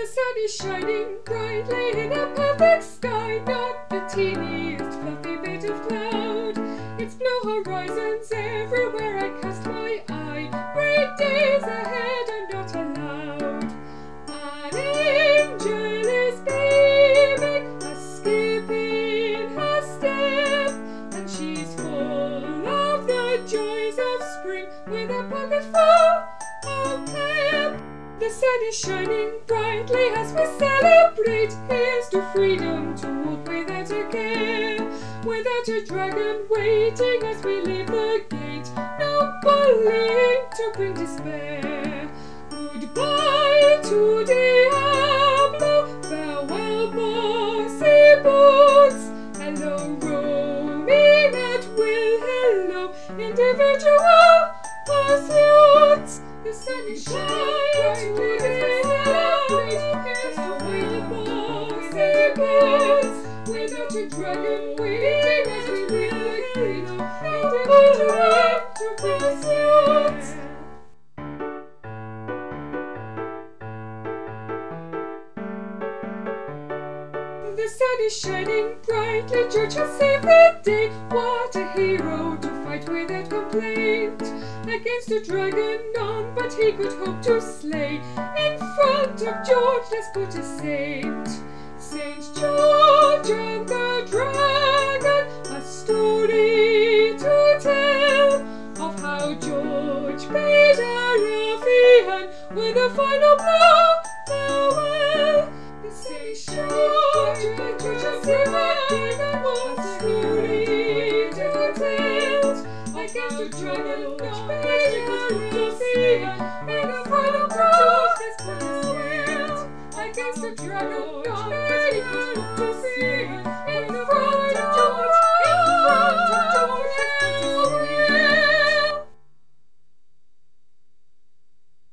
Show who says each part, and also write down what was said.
Speaker 1: The sun is shining brightly in a perfect sky, not the teeniest fluffy bit of cloud. It's blue horizons everywhere I cast my eye. Great days ahead are not allowed. An angel is beaming, a skip in her step, and she's full of the joys of spring with a pocket full of pep. The sun is shining brightly as we celebrate. Here's to freedom to walk without a care, without a dragon waiting as we leave the gate. No bullying to bring despair. Goodbye to Diablo, farewell Bossy Boots. Hello roaming at will, hello individual pursuits. The sun is shining brightly as farewell Bossy Boots. Without a dragon waiting as we leave the gate. Individual pursuits. The sun is shining brightly, George has saved the day. What a hero to fight without complaint against a dragon none but he could hope to slay. In front of George let's put a saint, Saint George and the Dragon, a story to tell of how George bade a ruffian with a final blow farewell. The Saint George and George the Dragon, a story to tell against a dragon George bade a ruffian with a final blow against a dragon.